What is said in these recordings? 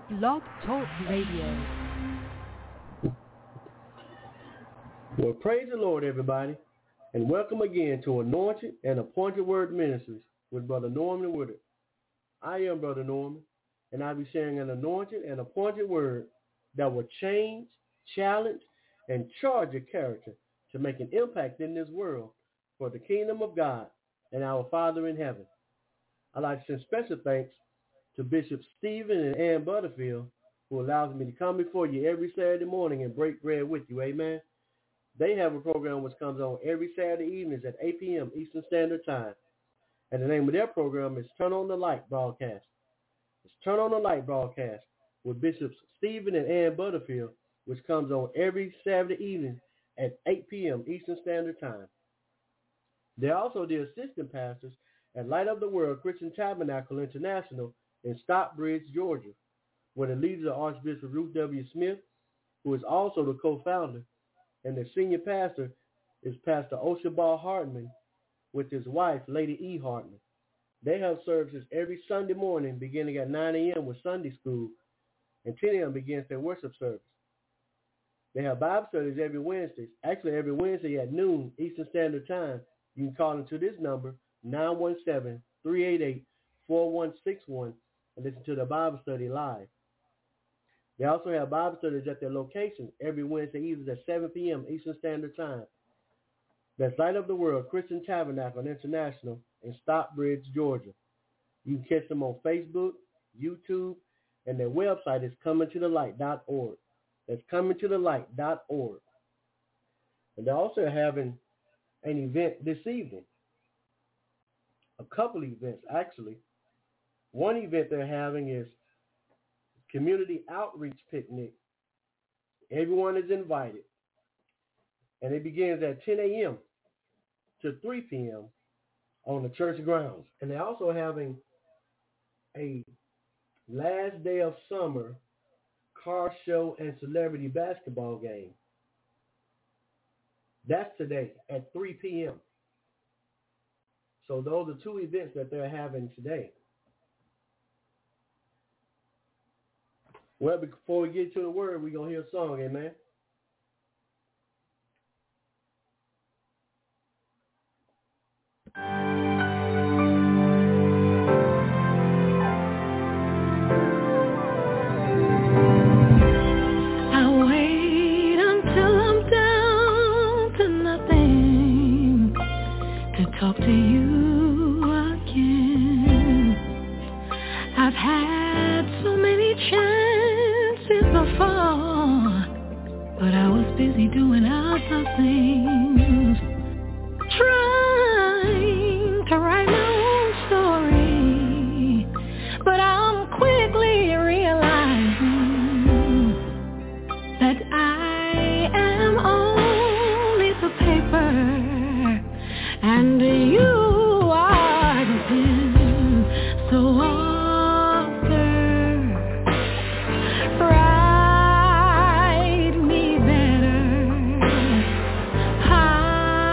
Blog Talk Radio. Well, praise the Lord, everybody, and welcome again to Anointed and Appointed Word Ministries with Brother Norman Woodard. I am Brother Norman, and I'll be sharing an anointed and appointed word that will change, challenge, and charge your character to make an impact in this world for the kingdom of God and our Father in heaven. I'd like to send special thanks to Bishop Stephen and Ann Butterfield, who allows me to come before you every Saturday morning and break bread with you. Amen. They have a program which comes on every Saturday evenings at 8 p.m. Eastern Standard Time. And the name of their program is Turn on the Light Broadcast. It's Turn on the Light Broadcast with Bishops Stephen and Ann Butterfield, which comes on every Saturday evening at 8 p.m. Eastern Standard Time. They're also the assistant pastors at Light of the World Christian Tabernacle International in Stockbridge, Georgia, where the leaders are Archbishop Ruth W. Smith, who is also the co-founder, and the senior pastor is Pastor Oshabal Hartman with his wife, Lady E. Hartman. They have services every Sunday morning beginning at 9 a.m. with Sunday school, and 10 a.m. begins their worship service. They have Bible studies every Wednesday, actually every Wednesday at noon Eastern Standard Time. You can call into this number, 917-388-4161, and listen to the Bible study live. They also have Bible studies at their location every Wednesday evenings at 7 p.m. Eastern Standard Time. That's Light of the World Christian Tabernacle International in Stockbridge, Georgia. You can catch them on Facebook, YouTube, and their website is comingtothelight.org. That's comingtothelight.org. And they're also having an event this evening. A couple events, actually. One event they're having is Community Outreach Picnic. Everyone is invited. And it begins at 10 a.m. to 3 p.m. on the church grounds. And they're also having a last day of summer car show and celebrity basketball game. That's today at 3 p.m. So those are two events that they're having today. Well, before we get to the word, we're going to hear a song, amen? Talk to you again. I've had so many chances before, but I was busy doing other things, trying to write my own story. But I'm quickly realizing that I am only the paper, and you are the pen. So author, write me better, hide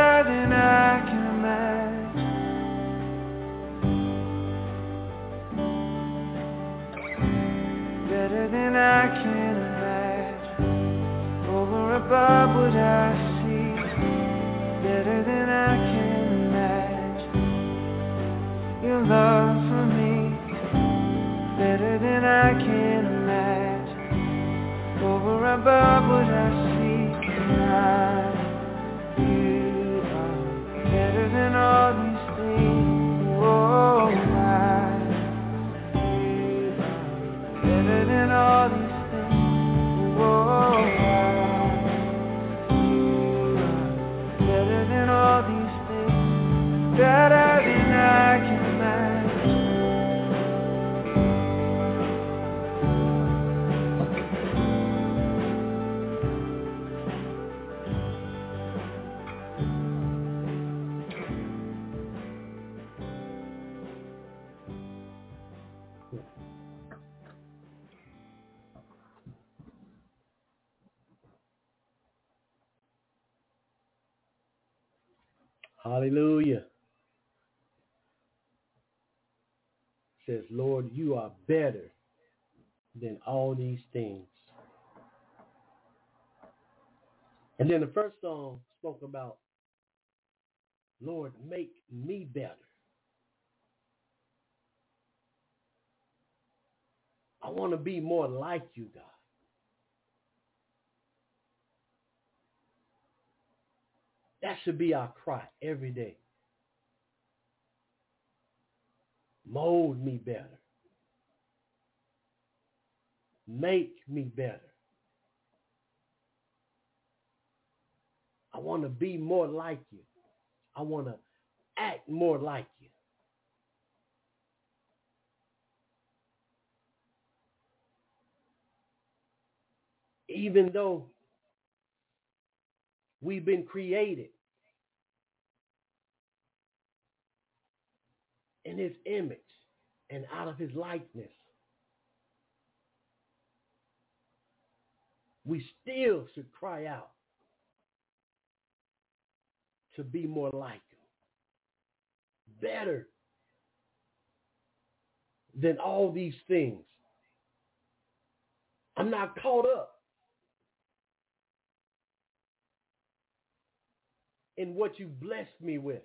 better than I can imagine. Better than I can imagine. Over above what I see. Better than I can imagine. Your love for me. Better than I can imagine. Over above what I see tonight. You are better than all these things. Oh, my. You are better than all these things. Oh, my. You are better than all these things. Better than I can imagine. Hallelujah. Says, Lord, you are better than all these things. And then the first song spoke about, Lord, make me better. I want to be more like you, God. That should be our cry every day. Mold me better. Make me better. I want to be more like you. I want to act more like you. Even though we've been created in his image and out of his likeness, we still should cry out to be more like him. Better than all these things. I'm not caught up in what you blessed me with,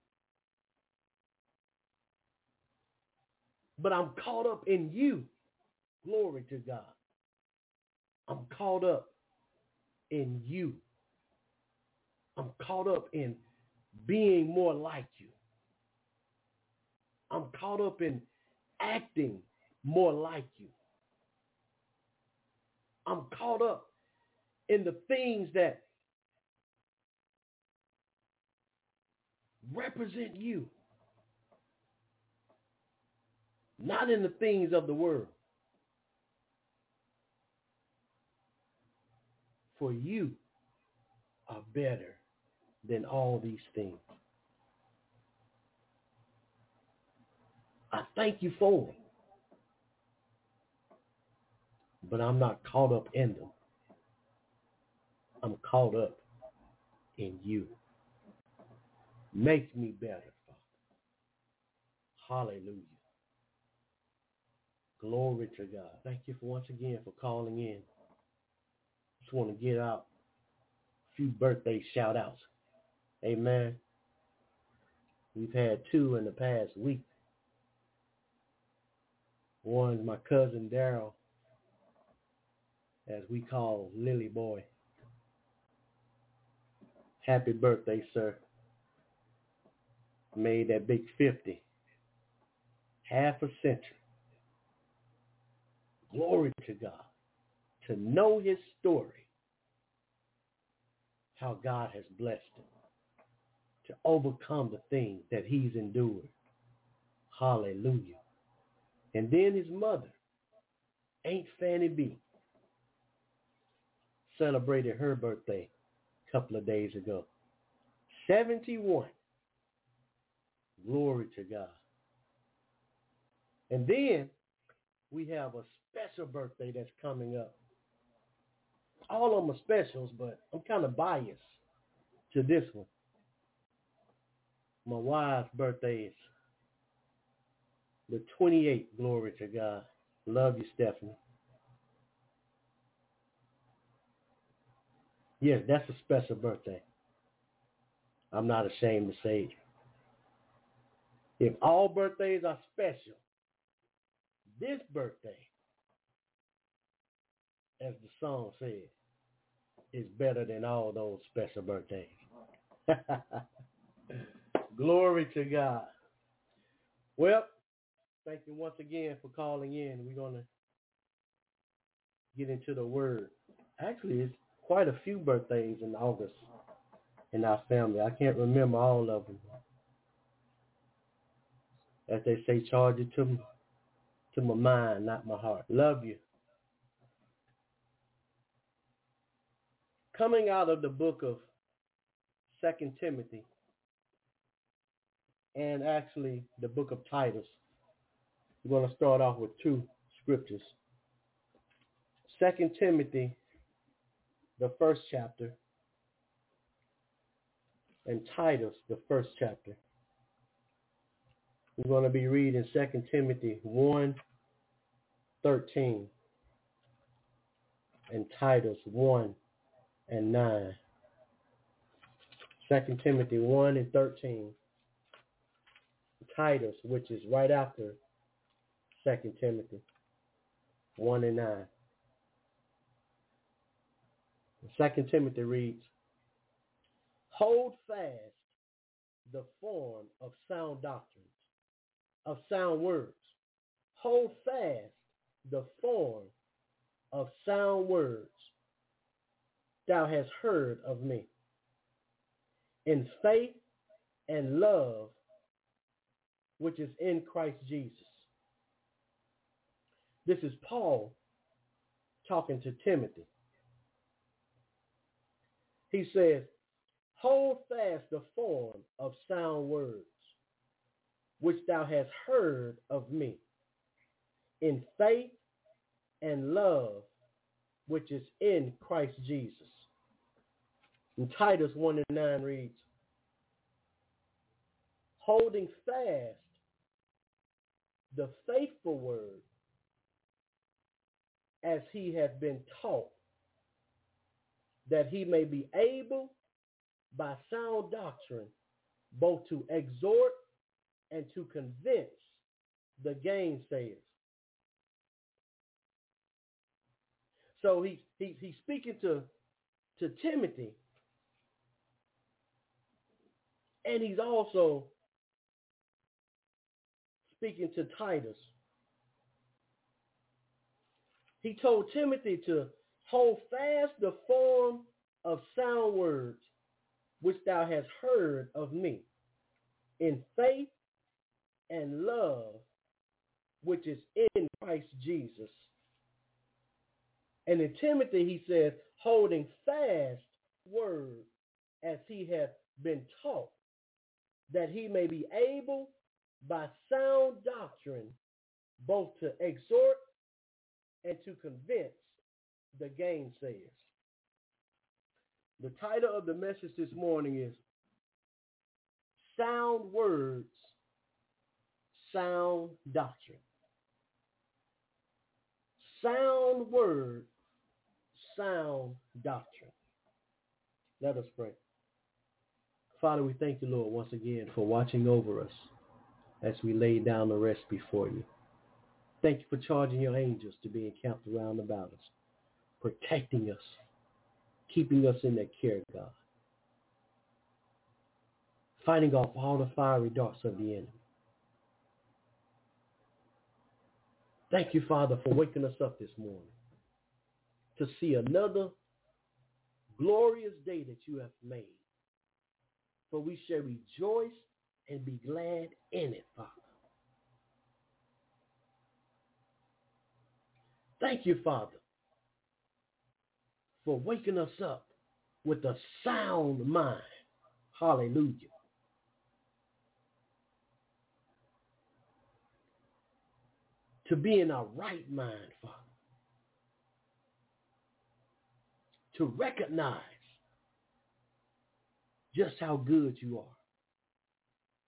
but I'm caught up in you. Glory to God. I'm caught up in you. I'm caught up in being more like you. I'm caught up in acting more like you. I'm caught up in the things that represent you, not in the things of the world. For you are better than all these things. I thank you for them, but I'm not caught up in them. I'm caught up in you. Make me better, Father. Hallelujah. Glory to God. Thank you for once again for calling in. Just want to get out a few birthday shout outs. Amen. We've had 2 in the past week. One, my cousin Daryl, as we call Lily Boy. Happy birthday, sir. Made that big 50. Half a century. Glory to God. To know his story. How God has blessed him. To overcome the things that he's endured. Hallelujah. And then his mother, Aunt Fanny B, celebrated her birthday a couple of days ago. 71. Glory to God. And then we have a special birthday that's coming up. All of them are specials, but I'm kind of biased to this one. My wife's birthday is the 28th. Glory to God. Love you, Stephanie. Yes, that's a special birthday. I'm not ashamed to say it. If all birthdays are special, this birthday, as the song says, is better than all those special birthdays. Glory to God. Well, thank you once again for calling in. We're going to get into the word. Actually, it's quite a few birthdays in August in our family. I can't remember all of them. As they say, charge it to my mind, not my heart. Love you. Coming out of the book of 2 Timothy, and actually the book of Titus, we're going to start off with two scriptures. 2 Timothy, the first chapter, and Titus, the first chapter. We're going to be reading 2 Timothy 1:13 and Titus 1:9. 2 Timothy 1:13. Titus, which is right after 2 Timothy 1:9. 2 Timothy reads, hold fast the form of sound doctrines, of sound words. Hold fast the form of sound words thou hast heard of me, in faith and love which is in Christ Jesus. This is Paul talking to Timothy. He says, hold fast the form of sound words which thou hast heard of me, in faith and love which is in Christ Jesus. And Titus 1:9 reads, holding fast the faithful word as he hath been taught, that he may be able by sound doctrine both to exhort and to convince the gainsayers. So he's speaking to Timothy, and he's also speaking to Titus. He told Timothy to hold fast the form of sound words which thou hast heard of me, in faith and love which is in Christ Jesus. And in Timothy he says, holding fast word as he hath been taught, that he may be able by sound doctrine both to exhort and to convince the gainsayers. The title of the message this morning is Sound Words, Sound Doctrine. Sound Word, Sound Doctrine. Let us pray. Father, we thank you, Lord, once again for watching over us as we lay down to rest before you. Thank you for charging your angels to be encamped around about us, protecting us, keeping us in their care, God, fighting off all the fiery darts of the enemy. Thank you, Father, for waking us up this morning to see another glorious day that you have made. For we shall rejoice and be glad in it, Father. Thank you, Father, for waking us up with a sound mind. Hallelujah. To be in our right mind, Father. To recognize just how good you are.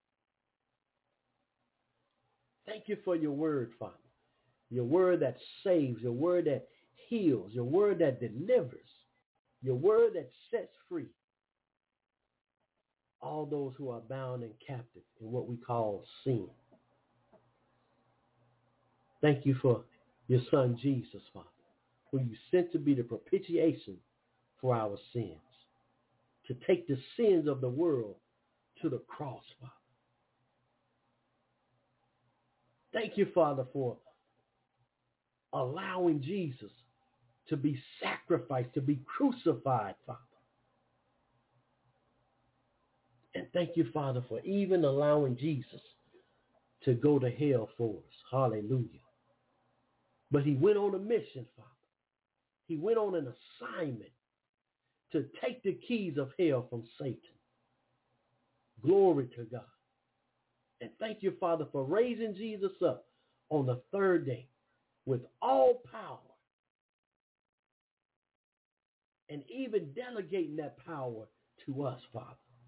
Thank you for your word, Father. Your word that saves, your word that heals, your word that delivers, your word that sets free all those who are bound and captive in what we call sin. Thank you for your son, Jesus, Father, who you sent to be the propitiation for our sins, to take the sins of the world to the cross, Father. Thank you, Father, for allowing Jesus to be sacrificed, to be crucified, Father. And thank you, Father, for even allowing Jesus to go to hell for us. Hallelujah. But he went on a mission, Father. He went on an assignment to take the keys of hell from Satan. Glory to God. And thank you, Father, for raising Jesus up on the third day with all power and even delegating that power to us, Father.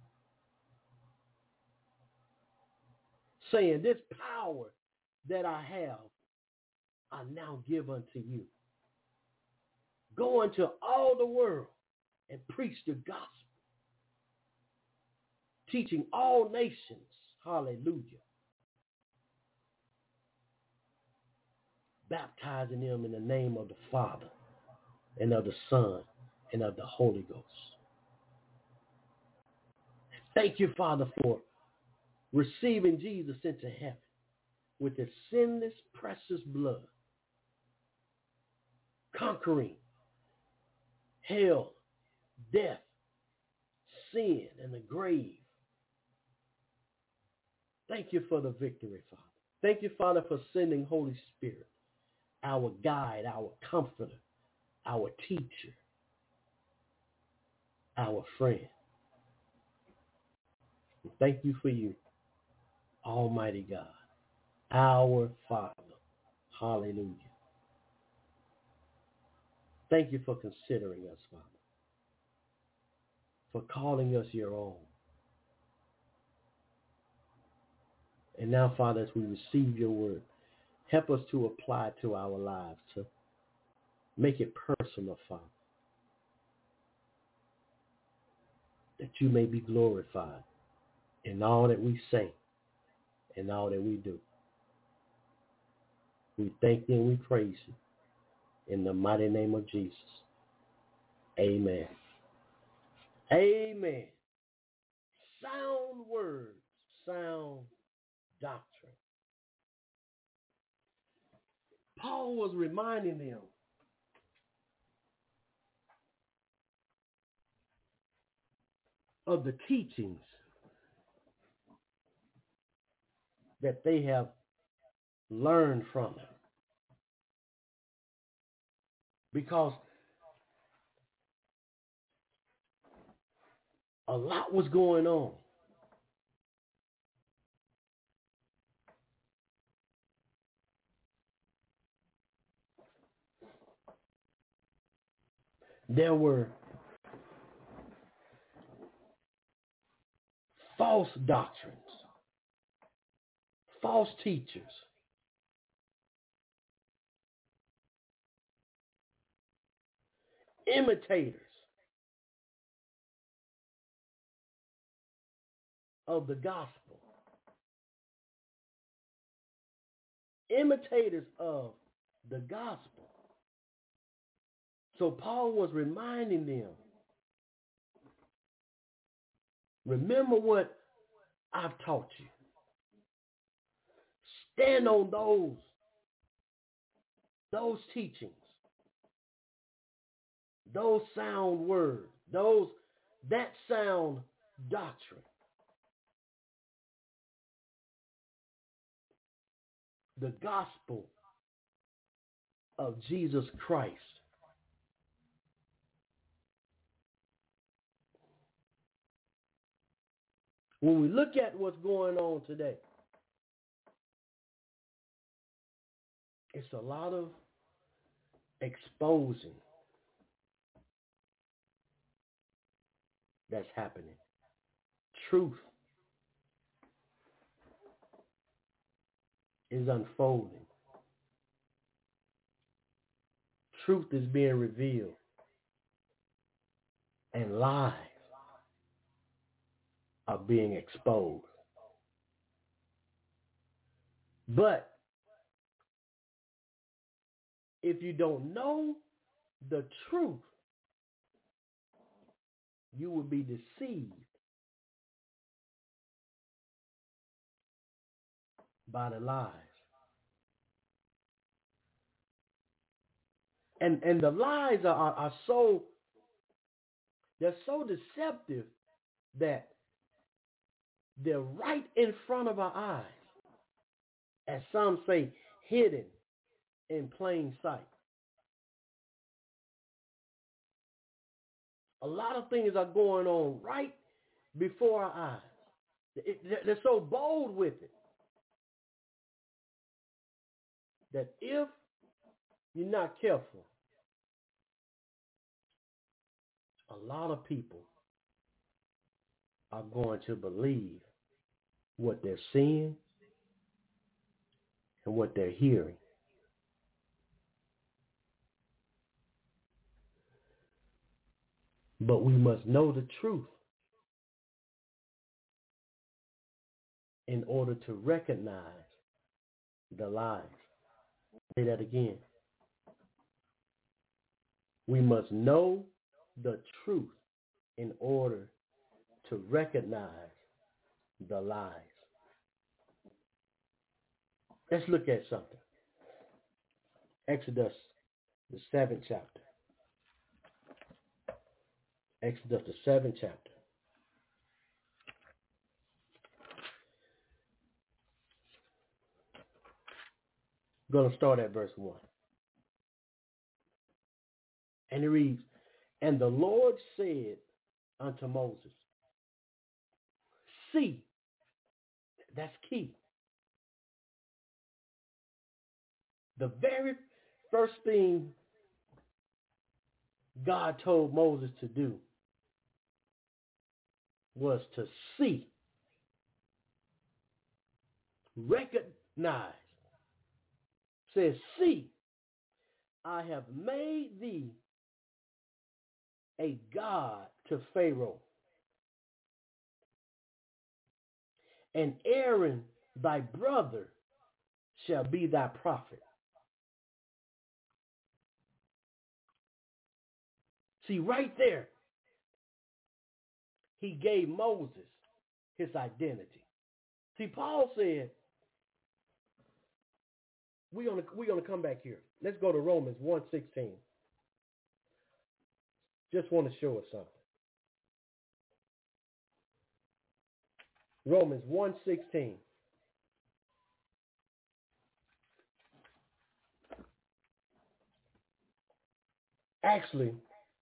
Saying, this power that I have, I now give unto you. Go into all the world and preach the gospel, teaching all nations. Hallelujah. Baptizing them in the name of the Father and of the Son and of the Holy Ghost. Thank you, Father, for receiving Jesus into heaven with his sinless, precious blood, conquering hell, death, sin, and the grave. Thank you for the victory, Father. Thank you, Father, for sending Holy Spirit, our guide, our comforter, our teacher, our friend. And thank you for you, Almighty God, our Father. Hallelujah. Thank you for considering us, Father, for calling us your own. And now, Father, as we receive your word, help us to apply it to our lives, to make it personal, Father, that you may be glorified in all that we say and all that we do. We thank you and we praise you in the mighty name of Jesus. Amen. Amen. Sound words, sound doctrine. Paul was reminding them of the teachings that they have learned from him. Because a lot was going on. There were false doctrines, false teachers, imitators of the gospel, imitators of the gospel. So Paul was reminding them, remember what I've taught you. Stand on those teachings, those sound words, that sound doctrine. The gospel of Jesus Christ. When we look at what's going on today, it's a lot of exposing that's happening. Truth is unfolding. Truth is being revealed. And lies are being exposed. But if you don't know the truth, you will be deceived by the lies. And the lies are so, they're so deceptive that they're right in front of our eyes. As some say, hidden in plain sight. A lot of things are going on right before our eyes. They're so bold with it that if you're not careful, a lot of people are going to believe what they're seeing and what they're hearing. But we must know the truth in order to recognize the lies. Say that again. We must know the truth in order to recognize the lies. Let's look at something. Exodus, the 7th chapter. Exodus, the 7th chapter. I'm going to start at verse 1. And it reads, "And the Lord said unto Moses," see, that's key. The very first thing God told Moses to do was to see, recognize. Says, see, I have made thee a god to Pharaoh, and Aaron thy brother shall be thy prophet. See, right there, he gave Moses his identity. See, Paul said, we're gonna come back here. Let's go to Romans 1:16. Just want to show us something. Romans 1:16. Actually,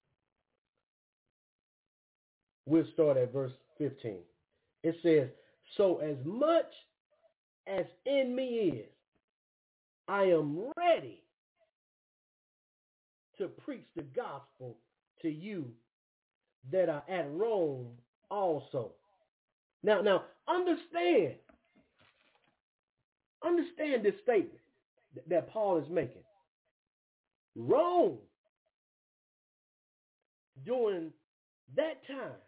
we'll start at verse 15. It says, "So as much as in me is, I am ready to preach the gospel to you that are at Rome also." Now understand this statement that Paul is making. Rome, during that time,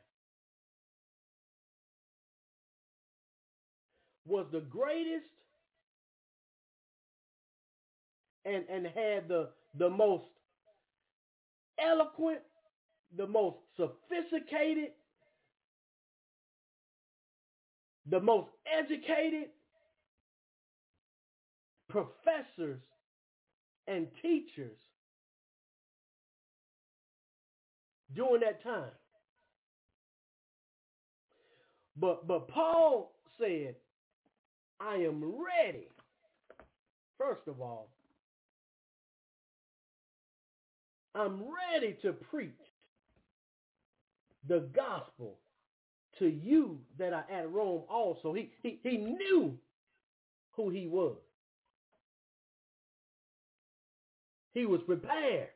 was the greatest and had the most eloquent, the most sophisticated, the most educated professors and teachers during that time. But Paul said, I am ready, first of all, I'm ready to preach the gospel to you that are at Rome also. He knew who he was. He was prepared.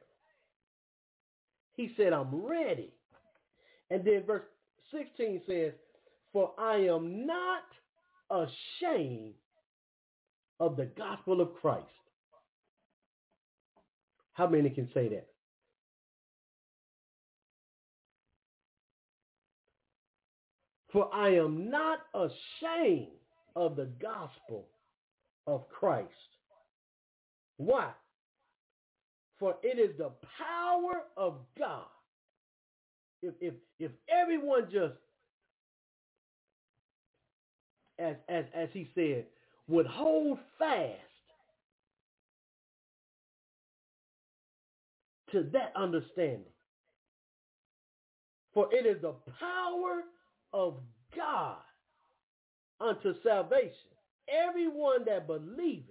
He said, I'm ready. And then verse 16 says, "For I am not ashamed of the gospel of Christ. How many can say that? For I am not ashamed of the gospel of Christ. Why? For it is the power of God. If everyone just, as he said, would hold fast to that understanding. For it is the power of God unto salvation. Everyone that believeth,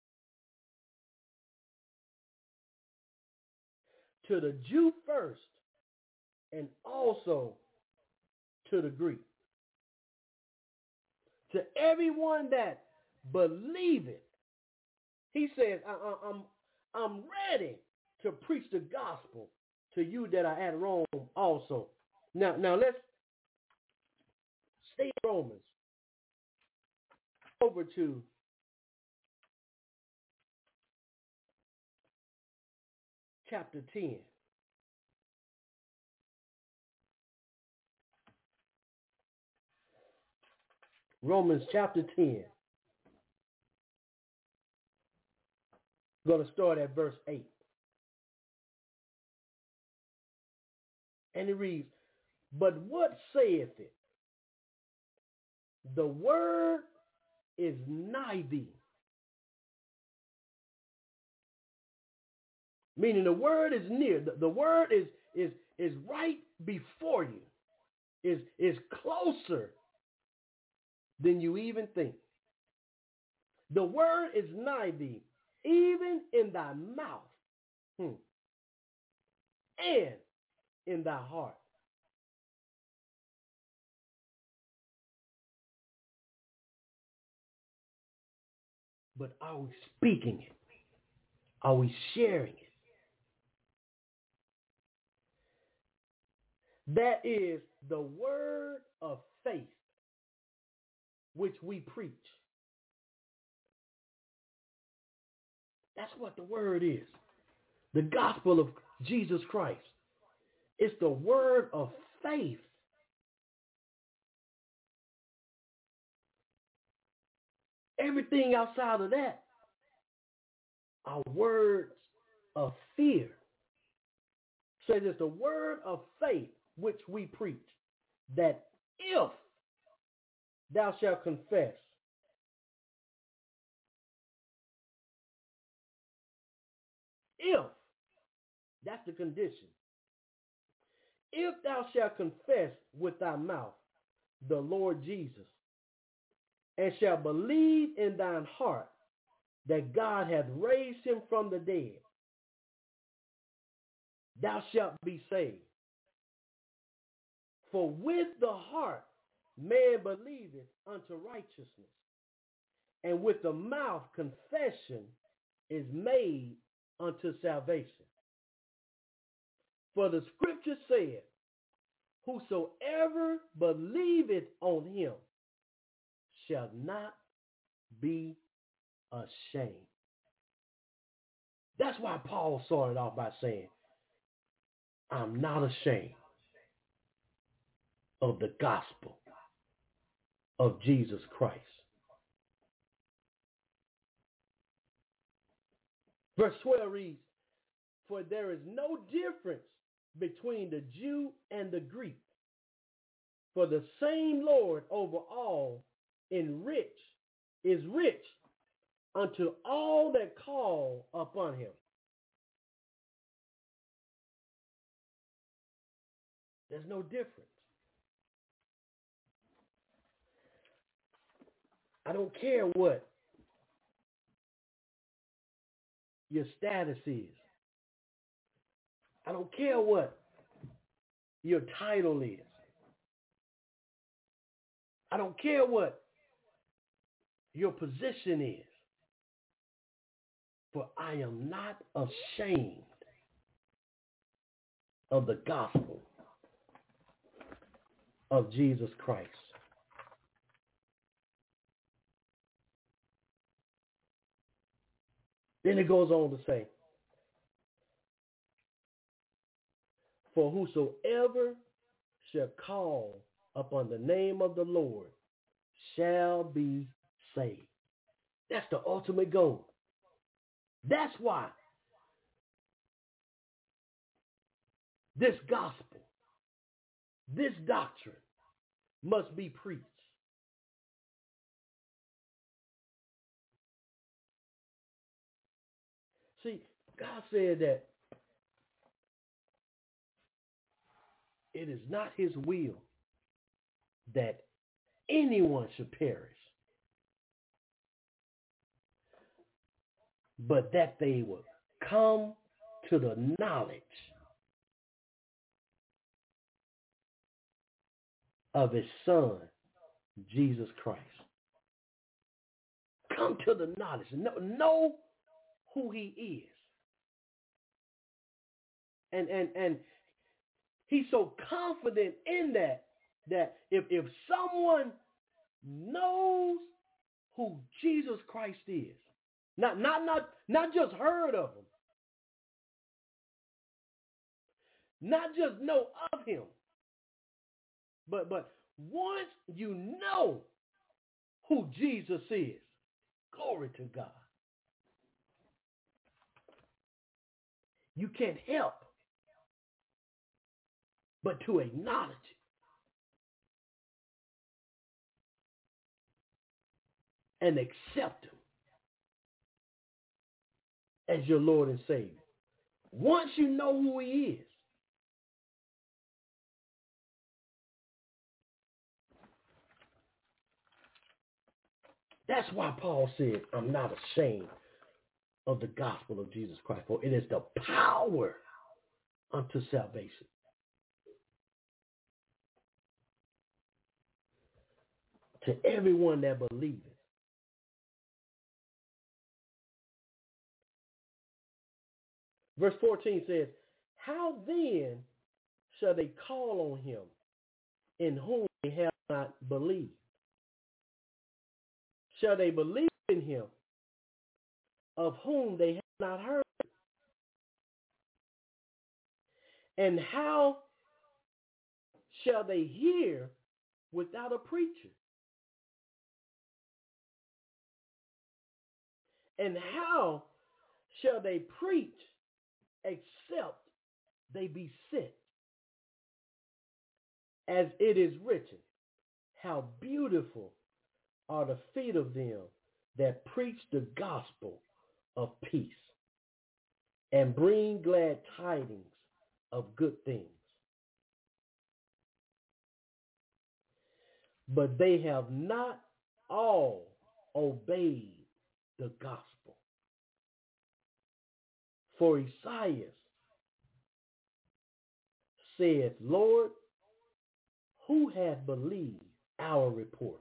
to the Jew first, and also to the Greek. To everyone that believeth, he says, I'm ready to preach the gospel to you that are at Rome also. Now let's stay in Romans. Over to chapter 10. Romans chapter 10. We're going to start at verse 8. And it reads, but what saith it? The word is nigh thee. Meaning the word is near. The word is right before you. Is closer than you even think. The word is nigh thee, even in thy mouth, and in thy heart. But are we speaking it? Are we sharing it? That is the word of faith which we preach. That's what the word is. The gospel of Jesus Christ. It's the word of faith. Everything outside of that are words of fear. So it's the word of faith which we preach, that if thou shalt confess if, that's the condition, if thou shalt confess with thy mouth the Lord Jesus, and shalt believe in thine heart that God hath raised him from the dead, thou shalt be saved. For with the heart man believeth unto righteousness, and with the mouth confession is made unto salvation. For the scripture saith, whosoever believeth on him shall not be ashamed. That's why Paul started off by saying, I'm not ashamed of the gospel of Jesus Christ. Verse 12 reads, for there is no difference between the Jew and the Greek, for the same Lord over all is rich unto all that call upon him. There's no difference. I don't care what your status is. I don't care what your title is. I don't care what your position is. For I am not ashamed of the gospel of Jesus Christ. Then it goes on to say, for whosoever shall call upon the name of the Lord shall be saved. That's the ultimate goal. That's why this gospel, this doctrine must be preached. See, God said that it is not his will that anyone should perish, but that they will come to the knowledge of his Son, Jesus Christ. Come to the knowledge. Know who he is. And he's so confident in that if someone knows who Jesus Christ is, not just heard of him, not just know of him, but once you know who Jesus is, glory to God, you can't help but to acknowledge it and accept him as your Lord and Savior. Once you know who he is, that's why Paul said, I'm not ashamed of the gospel of Jesus Christ, for it is the power unto salvation. To everyone that believeth. Verse 14 says, how then shall they call on him in whom they have not believed? Shall they believe in him of whom they have not heard? And how shall they hear without a preacher? And how shall they preach except they be sent? As it is written, how beautiful are the feet of them that preach the gospel of peace and bring glad tidings of good things. But they have not all obeyed the gospel. For Esaias said, Lord, who hath believed our report?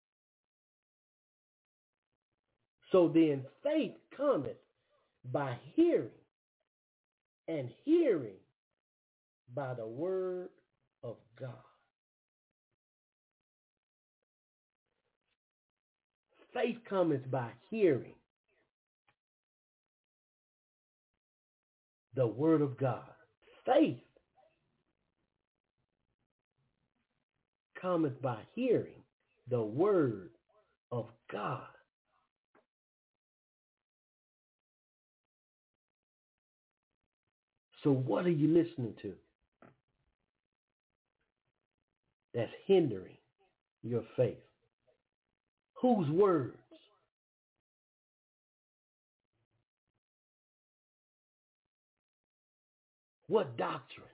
So then faith cometh by hearing, and hearing by the word of God. Faith cometh by hearing the word of God. Faith cometh by hearing the word of God. So what are you listening to that's hindering your faith? Whose words? What doctrine?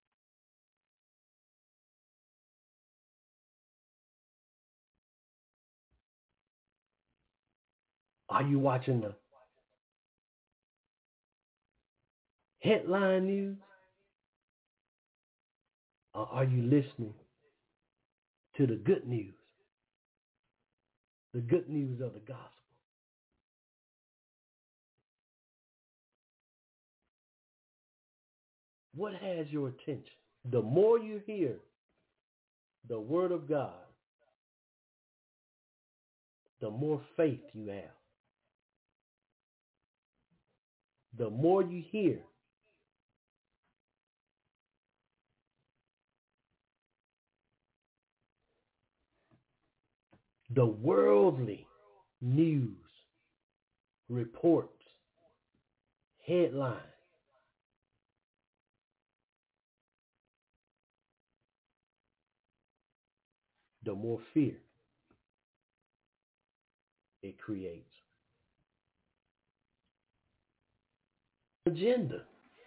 Are you watching the headline news? Or are you listening to the good news? The good news of the gospel. What has your attention? The more you hear the word of God, the more faith you have. the more you hear, the worldly news, reports, headlines, the more fear it creates. Agenda.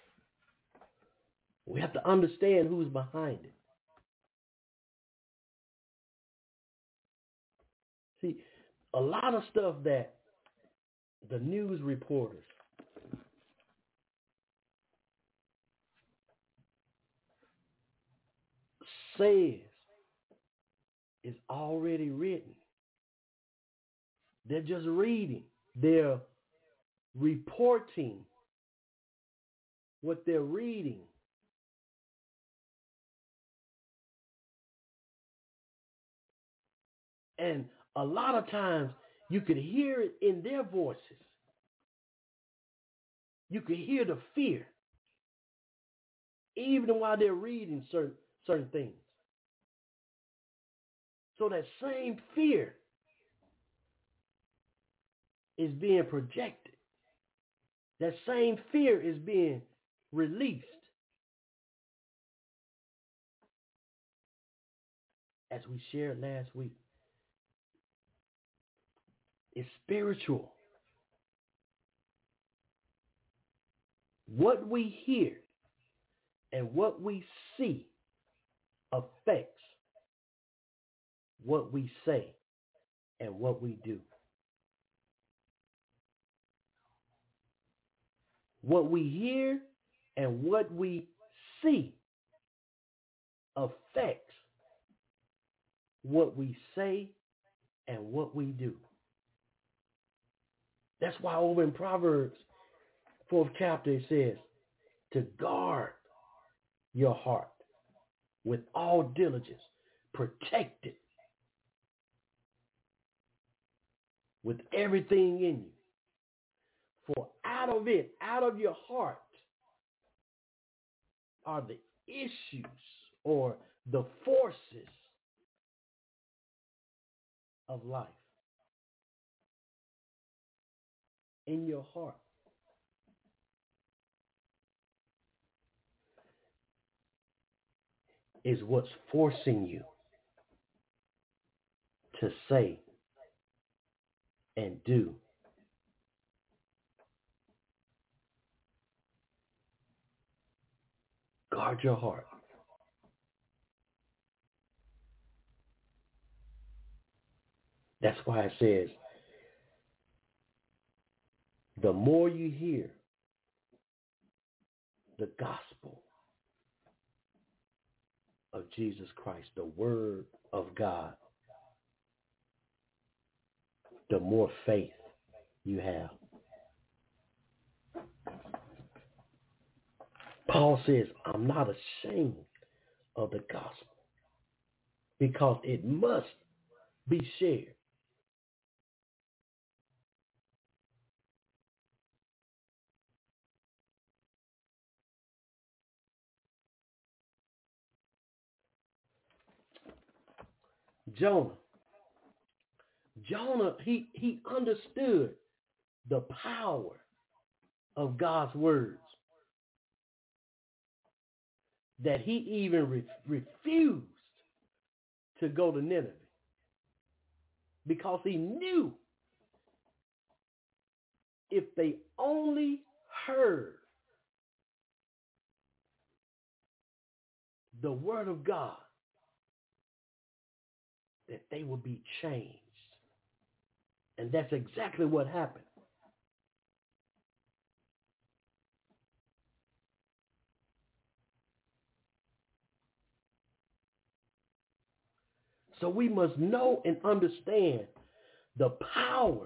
We have to understand who's behind it. See, a lot of stuff that the news reporters says is already written. They're just reading. They're reporting what they're reading. And a lot of times you could hear it in their voices. You could hear the fear, even while they're reading certain things. So that same fear is being projected. That same fear is being released. As we shared last week, it's spiritual. What we hear and what we see affects what we say and what we do. What we hear and what we see affects what we say and what we do. That's why over in Proverbs 4th chapter it says to guard your heart with all diligence. Protect it with everything in you. For out of it, out of your heart, are the issues or the forces of life. In your heart. Is what's forcing you to say and do guard your heart. That's why it says, the more you hear the gospel of Jesus Christ, the word of God, the more faith you have. Paul says, I'm not ashamed of the gospel because it must be shared. Jonah, he understood the power of God's words, that he even refused to go to Nineveh because he knew if they only heard the word of God, that they would be changed. And that's exactly what happened. So we must know and understand the power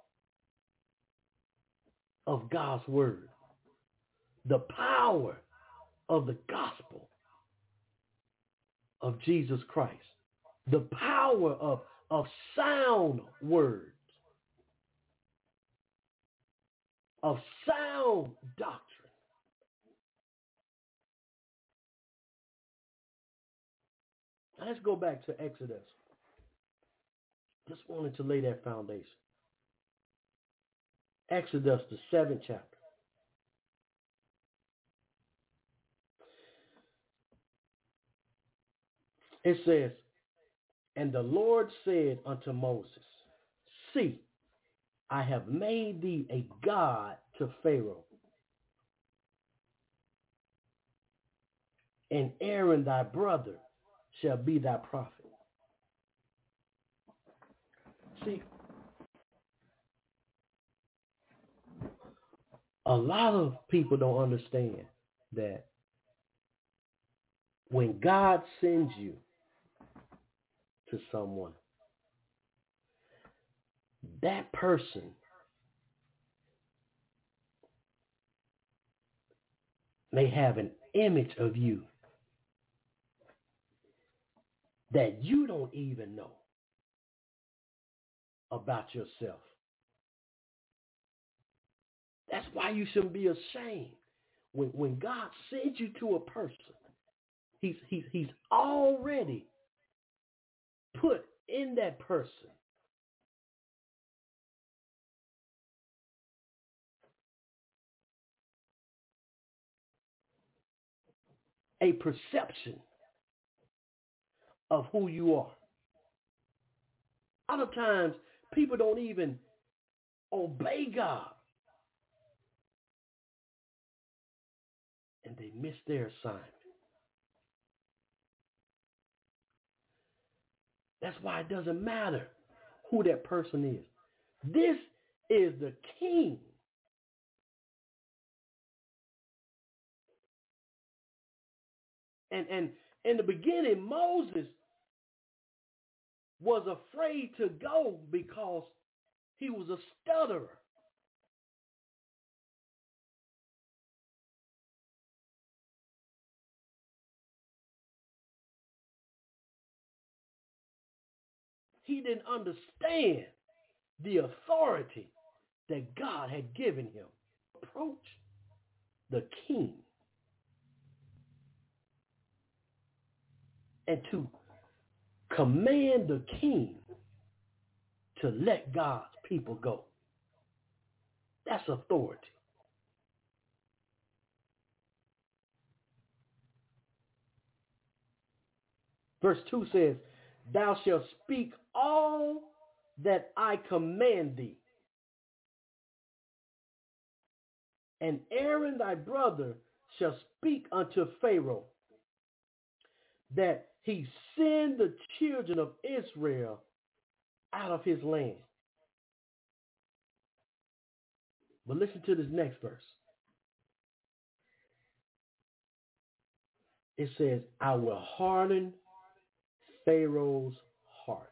of God's word, the power of the gospel of Jesus Christ, the power of sound words. of sound doctrine. Now let's go back to Exodus. Just wanted to lay that foundation. Exodus, the 7th chapter. It says, and the Lord said unto Moses, see, I have made thee a god to Pharaoh, and Aaron thy brother shall be thy prophet. See, a lot of people don't understand that when God sends you to someone, that person may have an image of you that you don't even know about yourself. That's why you shouldn't be ashamed. When God sends you to a person, he's already put in that person a perception of who you are. Other times, people don't even obey God, and they miss their assignment. That's why it doesn't matter who that person is. This is the king. And in the beginning, Moses was afraid to go because he was a stutterer. He didn't understand the authority that God had given him. Approach the king and to command the king to let God's people go. That's authority. Verse 2 says, thou shalt speak all that I command thee, and Aaron thy brother shall speak unto Pharaoh, that he send the children of Israel out of his land. But listen to this next verse. It says, I will harden Pharaoh's heart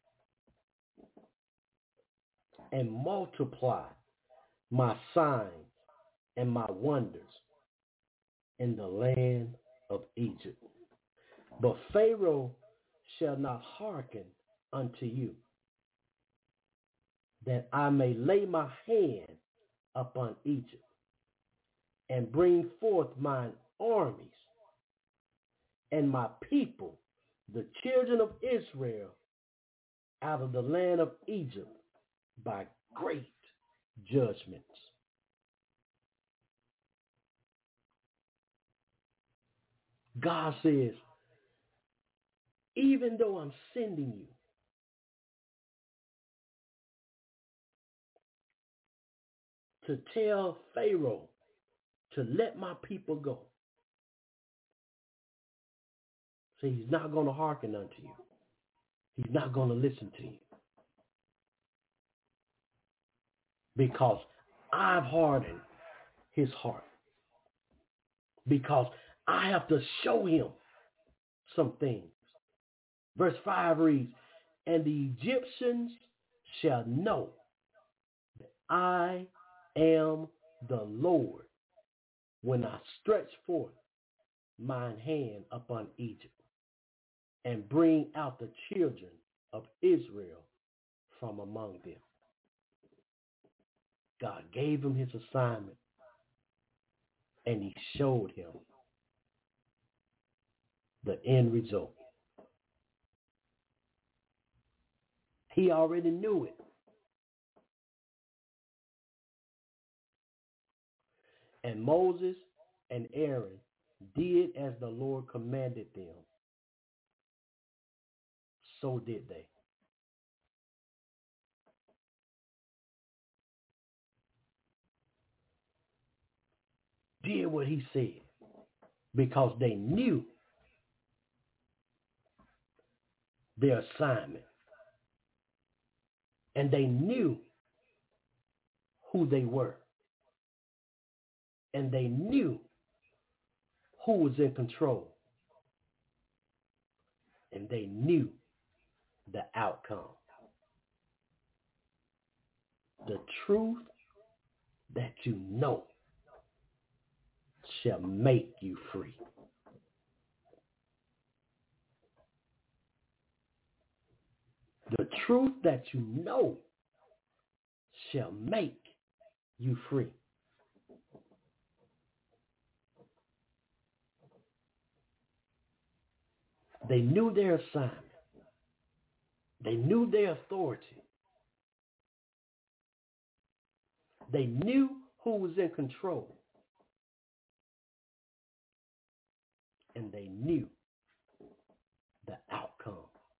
and multiply my signs and my wonders in the land of Egypt. But Pharaoh shall not hearken unto you, that I may lay my hand upon Egypt and bring forth mine armies and my people, the children of Israel, out of the land of Egypt by great judgments. God says, even though I'm sending you, to tell Pharaoh to let my people go, see, he's not going to hearken unto you. He's not going to listen to you. Because I've hardened his heart. Because I have to show him some things. Verse 5 reads, and the Egyptians shall know that I am the Lord when I stretch forth mine hand upon Egypt and bring out the children of Israel from among them. God gave him his assignment, and he showed him the end result. He already knew it. And Moses and Aaron did as the Lord commanded them. So did they. Did what he said because they knew their assignment. And they knew who they were. And they knew who was in control. And they knew the outcome. The truth that you know shall make you free. The truth that you know shall make you free. They knew their assignment. They knew their authority. They knew who was in control. And they knew the outcome.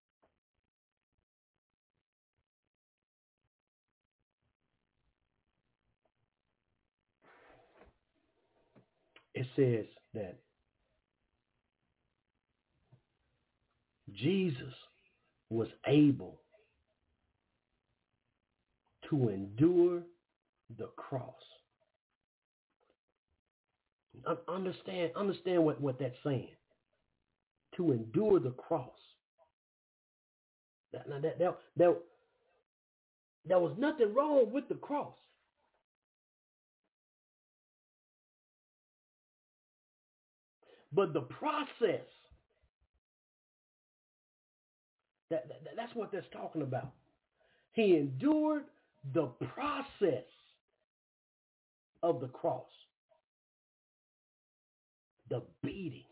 It says that Jesus was able to endure the cross. Understand what that's saying. To endure the cross. There was nothing wrong with the cross. But the process, that's what that's talking about. He endured the process of the cross. The beatings,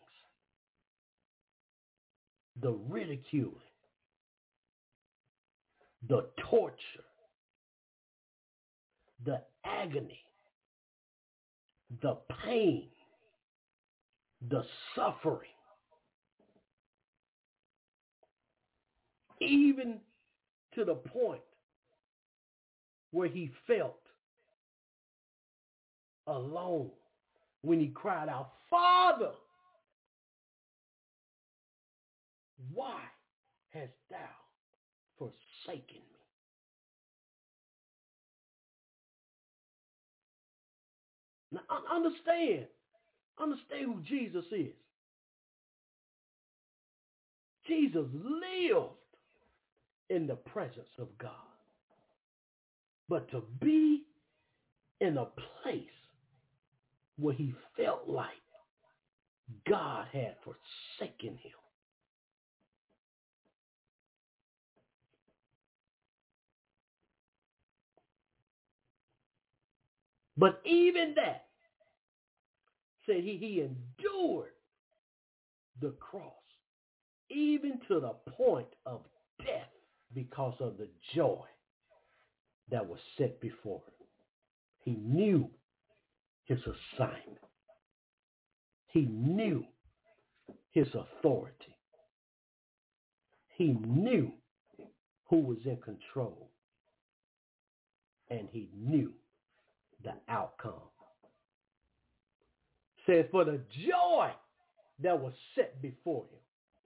the ridiculing, the torture, the agony, the pain, the suffering, even to the point where he felt alone when he cried out, "Father, why hast thou forsaken me?" Now understand who Jesus is. Jesus lived in the presence of God. But to be in a place where he felt like God had forsaken him. But even that, said he endured the cross, even to the point of death, because of the joy that was set before him. He knew his assignment. He knew his authority. He knew who was in control. And he knew the outcome. Says, for the joy that was set before him.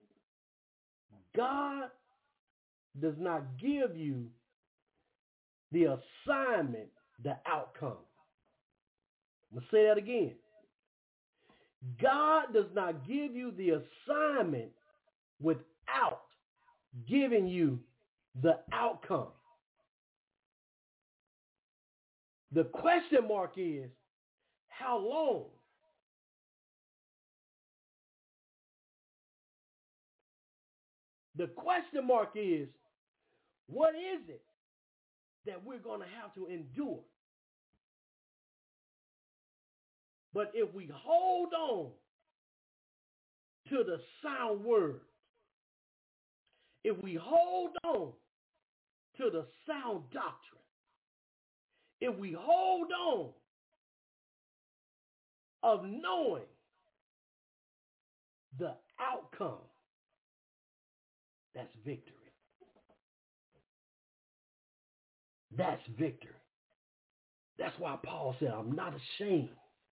God does not give you the assignment, the outcome. I'm going to say that again. God does not give you the assignment without giving you the outcome. The question mark is, how long? The question mark is, what is it that we're going to have to endure? But if we hold on to the sound word, if we hold on to the sound doctrine, if we hold on of knowing the outcome, that's victory. That's victory. That's why Paul said, I'm not ashamed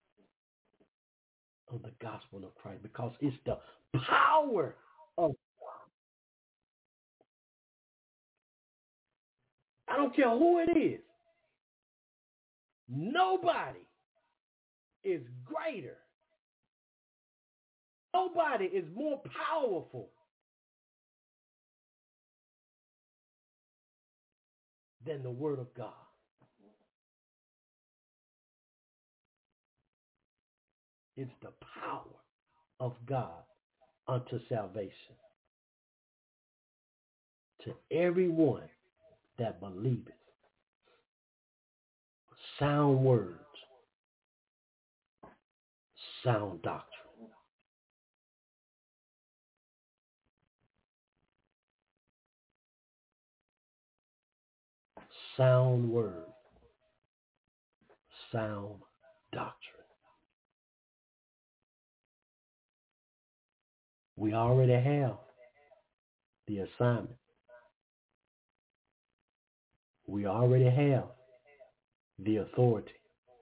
of the gospel of Christ, because it's the power of God. I don't care who it is. Nobody is greater. Nobody is more powerful than the word of God. It's the power of God unto salvation to everyone that believeth. Sound words, sound doctrine. Sound word, sound doctrine. We already have the assignment. We already have the authority.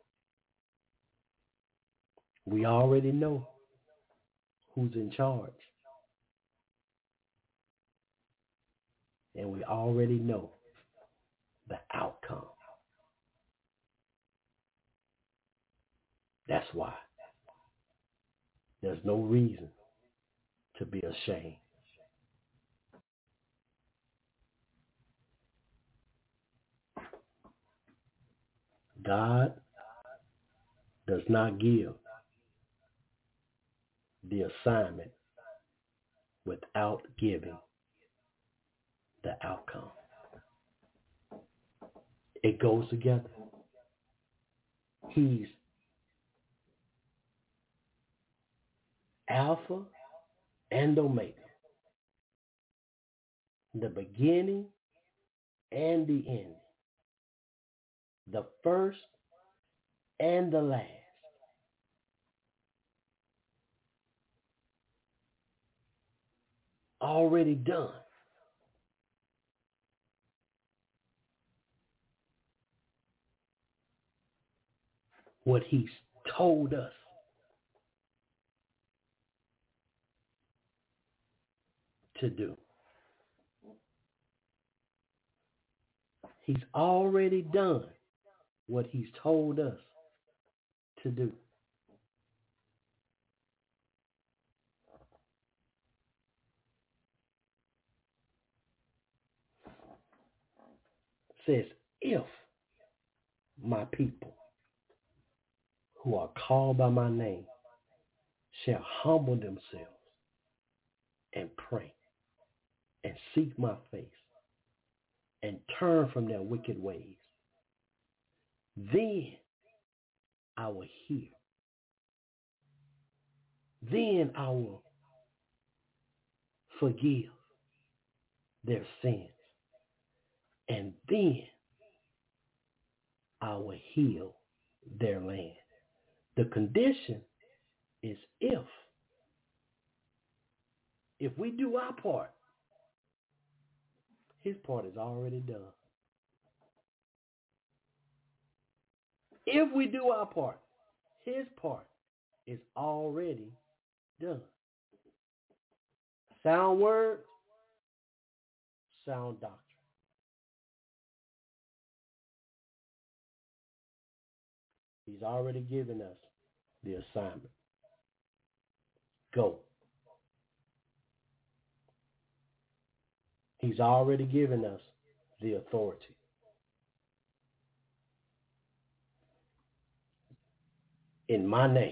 We already know who's in charge. And we already know the outcome. That's why there's no reason to be ashamed. God does not give the assignment without giving the outcome. It goes together. He's Alpha and Omega, the beginning and the end, the first and the last. Already done. What he's told us to do. He's already done what he's told us to do. Says, if my people who are called by my name shall humble themselves and pray and seek my face and turn from their wicked ways, then I will hear. Then I will forgive their sins. And then I will heal their land. The condition is if. If we do our part, his part is already done. If we do our part, his part is already done. Sound words, sound doctrine. He's already given us the assignment. Go. He's already given us the authority. In my name.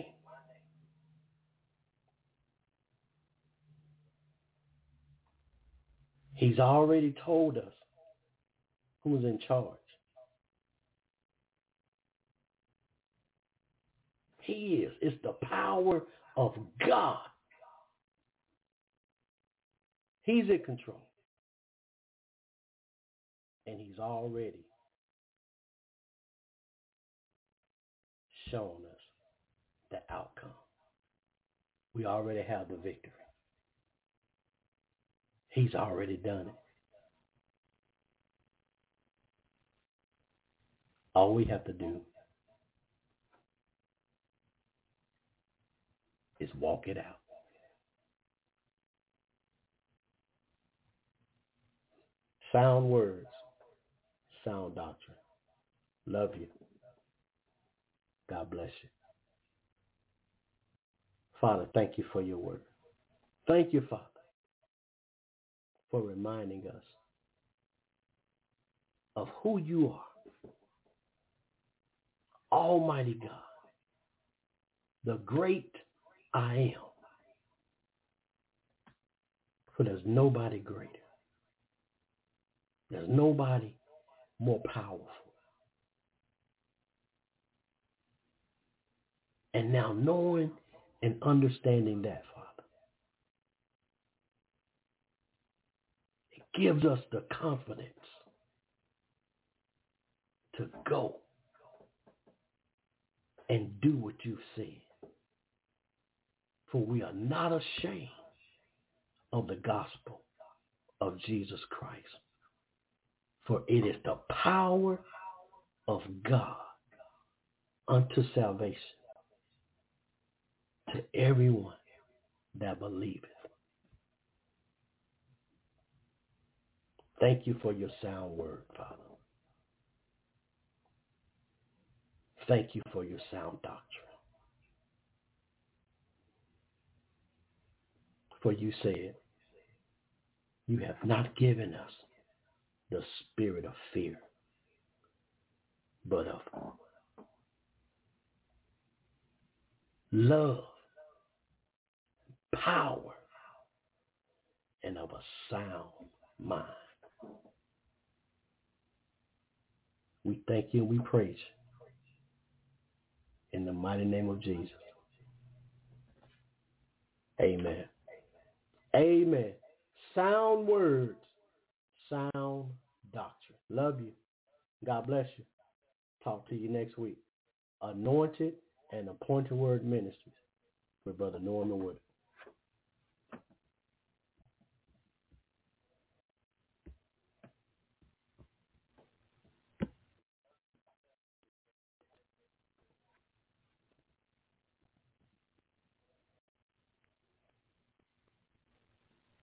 He's already told us who's in charge. He is. It's the power of God. He's in control. And he's already shown us the outcome. We already have the victory. He's already done it. All we have to do is walk it out. Sound words, sound doctrine. Love you. God bless you. Father, thank you for your word. Thank you, Father, for reminding us of who you are. Almighty God, the great I am. For there's nobody greater. There's nobody more powerful. And now knowing and understanding that, Father, it gives us the confidence to go and do what you've said. For we are not ashamed of the gospel of Jesus Christ. For it is the power of God unto salvation to everyone that believeth. Thank you for your sound word, Father. Thank you for your sound doctrine. For you said, you have not given us the spirit of fear, but of love, power, and of a sound mind. We thank you and we praise you. In the mighty name of Jesus. Amen. Amen. Sound words, sound doctrine. Love you. God bless you. Talk to you next week. Anointed and Appointed Word Ministries with Brother Norman Wood.